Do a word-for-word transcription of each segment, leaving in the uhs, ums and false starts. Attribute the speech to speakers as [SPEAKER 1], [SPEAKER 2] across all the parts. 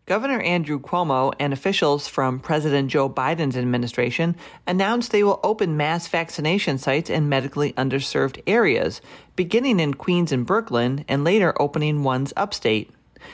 [SPEAKER 1] Governor Andrew Cuomo and officials from President Joe Biden's administration announced they will open mass vaccination sites in medically underserved areas, beginning in Queens and Brooklyn and later opening ones upstate.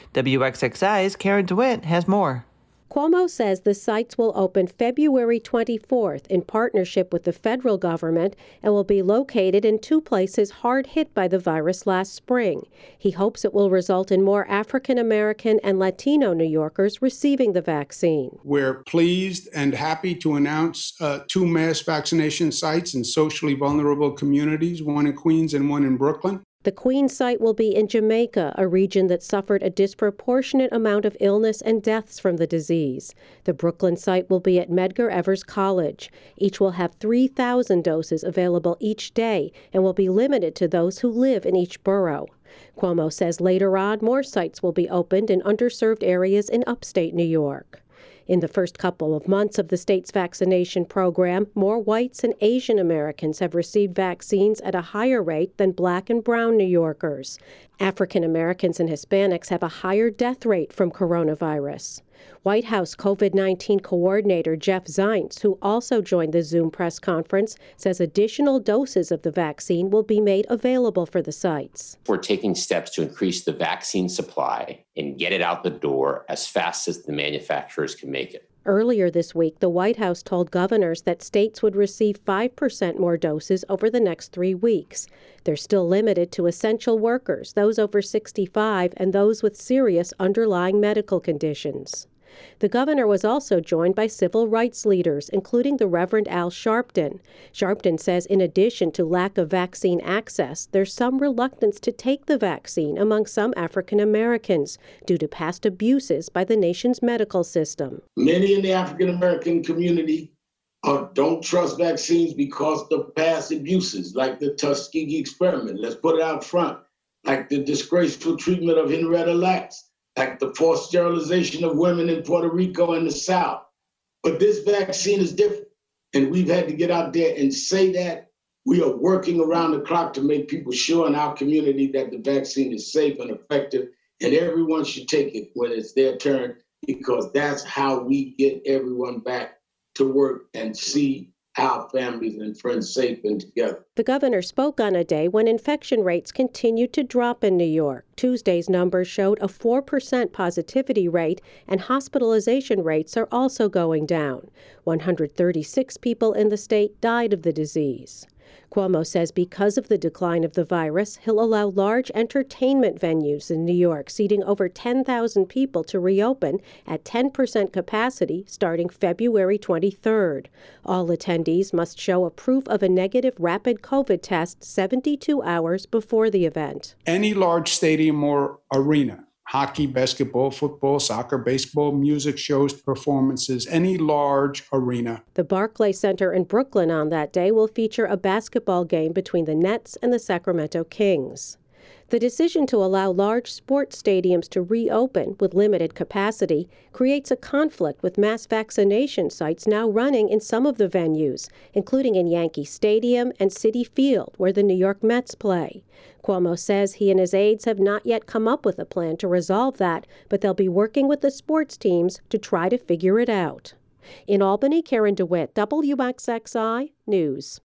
[SPEAKER 1] W X X I's Karen DeWitt has more.
[SPEAKER 2] Cuomo says the sites will open February twenty-fourth in partnership with the federal government and will be located in two places hard hit by the virus last spring. He hopes it will result in more African American and Latino New Yorkers receiving the vaccine.
[SPEAKER 3] We're pleased and happy to announce uh, two mass vaccination sites in socially vulnerable communities, one in Queens and one in Brooklyn.
[SPEAKER 2] The Queens site will be in Jamaica, a region that suffered a disproportionate amount of illness and deaths from the disease. The Brooklyn site will be at Medgar Evers College. Each will have three thousand doses available each day and will be limited to those who live in each borough. Cuomo says later on more sites will be opened in underserved areas in upstate New York. In the first couple of months of the state's vaccination program, more whites and Asian Americans have received vaccines at a higher rate than black and brown New Yorkers. African Americans and Hispanics have a higher death rate from coronavirus. White House COVID nineteen coordinator Jeff Zients, who also joined the Zoom press conference, says additional doses of the vaccine will be made available for the sites.
[SPEAKER 4] We're taking steps to increase the vaccine supply and get it out the door as fast as the manufacturers can make it.
[SPEAKER 2] Earlier this week, the White House told governors that states would receive five percent more doses over the next three weeks. They're still limited to essential workers, those over sixty-five, and those with serious underlying medical conditions. The governor was also joined by civil rights leaders, including the Reverend Al Sharpton. Sharpton says in addition to lack of vaccine access, there's some reluctance to take the vaccine among some African Americans due to past abuses by the nation's medical system.
[SPEAKER 5] Many in the African American community uh, don't trust vaccines because of past abuses, like the Tuskegee experiment. Let's put it out front, like the disgraceful treatment of Henrietta Lacks, like the forced sterilization of women in Puerto Rico and the South. But this vaccine is different. And we've had to get out there and say that. We are working around the clock to make people sure in our community that the vaccine is safe and effective, and everyone should take it when it's their turn, because that's how we get everyone back to work and see our families and friends safe and together.
[SPEAKER 2] The governor spoke on a day when infection rates continued to drop in New York. Tuesday's numbers showed a four percent positivity rate, and hospitalization rates are also going down. one hundred thirty-six people in the state died of the disease. Cuomo says because of the decline of the virus, he'll allow large entertainment venues in New York seating over ten thousand people to reopen at ten percent capacity starting February twenty-third. All attendees must show a proof of a negative rapid COVID test seventy-two hours before the event.
[SPEAKER 3] Any large stadium or arena, hockey, basketball, football, soccer, baseball, music shows, performances, any large arena.
[SPEAKER 2] The Barclays Center in Brooklyn on that day will feature a basketball game between the Nets and the Sacramento Kings. The decision to allow large sports stadiums to reopen with limited capacity creates a conflict with mass vaccination sites now running in some of the venues, including in Yankee Stadium and Citi Field, where the New York Mets play. Cuomo says he and his aides have not yet come up with a plan to resolve that, but they'll be working with the sports teams to try to figure it out. In Albany, Karen DeWitt, W X X I News.